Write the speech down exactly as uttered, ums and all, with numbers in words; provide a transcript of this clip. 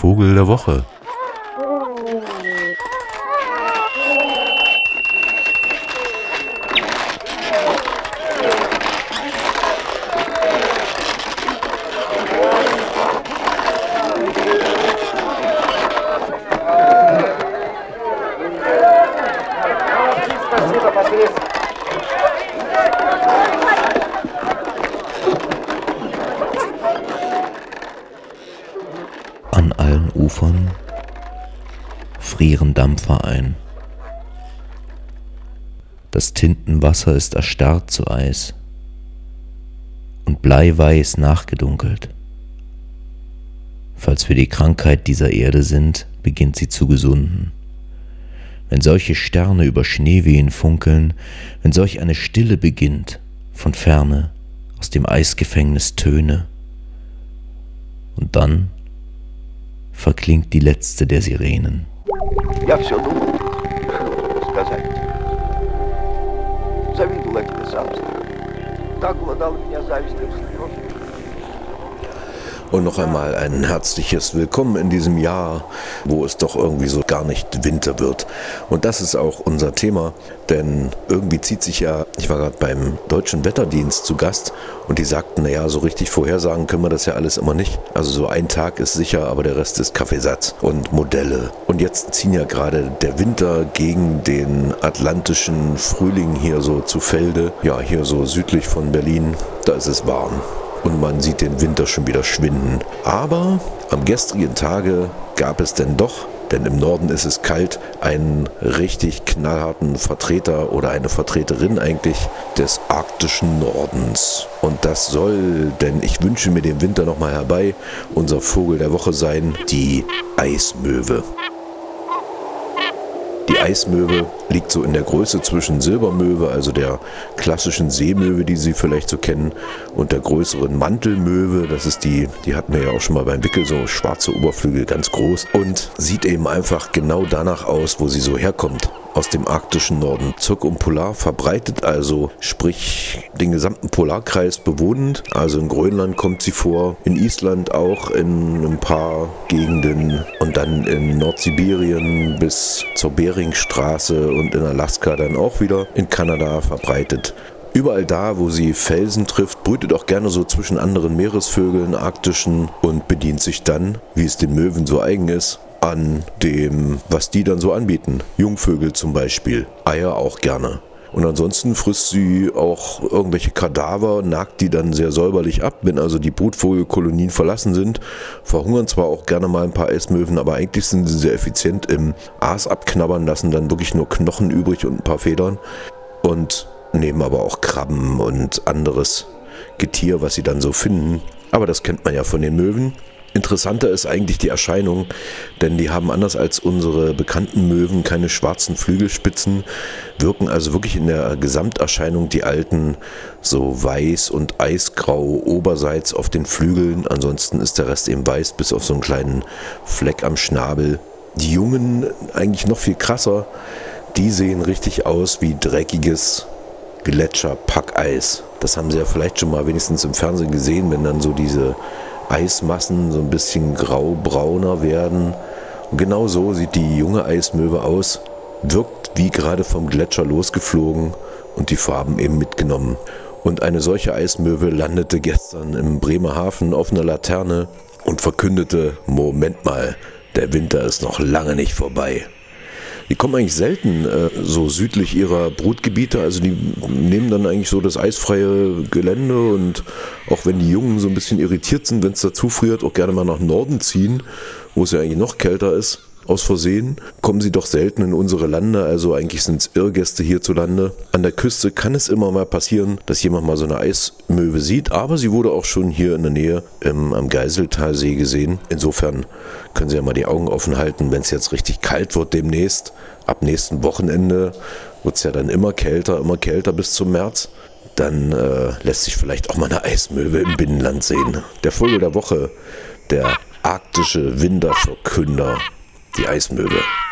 Vogel der Woche. An allen Ufern frieren Dampfer ein. Das Tintenwasser ist erstarrt zu Eis und bleiweiß nachgedunkelt. Falls wir die Krankheit dieser Erde sind, beginnt sie zu gesunden. Wenn solche Sterne über Schneewehen funkeln, wenn solch eine Stille beginnt, von ferne, aus dem Eisgefängnis Töne, und dann verklingt die letzte der Sirenen. Я все думал сказать. Завидовал это мерзавцу. Так глодала меня завистью слез. Und noch einmal ein herzliches Willkommen in diesem Jahr, wo es doch irgendwie so gar nicht Winter wird. Und das ist auch unser Thema, denn irgendwie zieht sich ja, ich war gerade beim Deutschen Wetterdienst zu Gast und die sagten, naja, so richtig vorhersagen können wir das ja alles immer nicht. Also so ein Tag ist sicher, aber der Rest ist Kaffeesatz und Modelle. Und jetzt ziehen ja gerade der Winter gegen den atlantischen Frühling hier so zu Felde. Ja, hier so südlich von Berlin, da ist es warm. Und man sieht den Winter schon wieder schwinden. Aber am gestrigen Tage gab es denn doch, denn im Norden ist es kalt, einen richtig knallharten Vertreter oder eine Vertreterin eigentlich des arktischen Nordens. Und das soll, denn ich wünsche mir den Winter nochmal herbei, unser Vogel der Woche sein, die Eismöwe. Die Eismöwe liegt so in der Größe zwischen Silbermöwe, also der klassischen Seemöwe, die Sie vielleicht so kennen, und der größeren Mantelmöwe. Das ist die, die hatten wir ja auch schon mal beim Wickel, so schwarze Oberflügel, ganz groß. Und sieht eben einfach genau danach aus, wo sie so herkommt. Aus dem arktischen Norden, zirkumpolar verbreitet, also sprich den gesamten Polarkreis bewohnend. Also in Grönland kommt sie vor, in Island auch, in ein paar Gegenden und dann in Nordsibirien bis zur Beringstraße und in Alaska dann auch wieder, in Kanada verbreitet. Überall da, wo sie Felsen trifft, brütet auch gerne so zwischen anderen Meeresvögeln, arktischen, und bedient sich dann, wie es den Möwen so eigen ist, an dem, was die dann so anbieten. Jungvögel zum Beispiel, Eier auch gerne. Und ansonsten frisst sie auch irgendwelche Kadaver, nagt die dann sehr säuberlich ab. Wenn also die Brutvogelkolonien verlassen sind, verhungern zwar auch gerne mal ein paar Eismöwen, aber eigentlich sind sie sehr effizient im Aas abknabbern, lassen dann wirklich nur Knochen übrig und ein paar Federn und nehmen aber auch Krabben und anderes Getier, was sie dann so finden. Aber das kennt man ja von den Möwen. Interessanter ist eigentlich die Erscheinung, denn die haben anders als unsere bekannten Möwen keine schwarzen Flügelspitzen, wirken also wirklich in der Gesamterscheinung die alten so weiß und eisgrau oberseits auf den Flügeln, ansonsten ist der Rest eben weiß, bis auf so einen kleinen Fleck am Schnabel. Die Jungen eigentlich noch viel krasser, die sehen richtig aus wie dreckiges Gletscherpackeis. Das haben Sie ja vielleicht schon mal wenigstens im Fernsehen gesehen, wenn dann so diese Eismassen so ein bisschen grau-brauner werden. Und genau so sieht die junge Eismöwe aus, wirkt wie gerade vom Gletscher losgeflogen und die Farben eben mitgenommen. Und eine solche Eismöwe landete gestern im Bremerhaven auf einer Laterne und verkündete, Moment mal, der Winter ist noch lange nicht vorbei. Die kommen eigentlich selten äh, so südlich ihrer Brutgebiete, also die nehmen dann eigentlich so das eisfreie Gelände und auch wenn die Jungen so ein bisschen irritiert sind, wenn es dazu friert, auch gerne mal nach Norden ziehen, wo es ja eigentlich noch kälter ist, aus Versehen, kommen sie doch selten in unsere Lande, also eigentlich sind es Irrgäste hierzulande. An der Küste kann es immer mal passieren, dass jemand mal so eine Eismöwe sieht, aber sie wurde auch schon hier in der Nähe im, am Geiseltalsee gesehen. Insofern können Sie ja mal die Augen offen halten, wenn es jetzt richtig kalt wird demnächst. Ab nächsten Wochenende wird es ja dann immer kälter, immer kälter bis zum März. Dann äh, lässt sich vielleicht auch mal eine Eismöwe im Binnenland sehen. Der Vogel der Woche, der arktische Winterverkünder, die Eismöwe.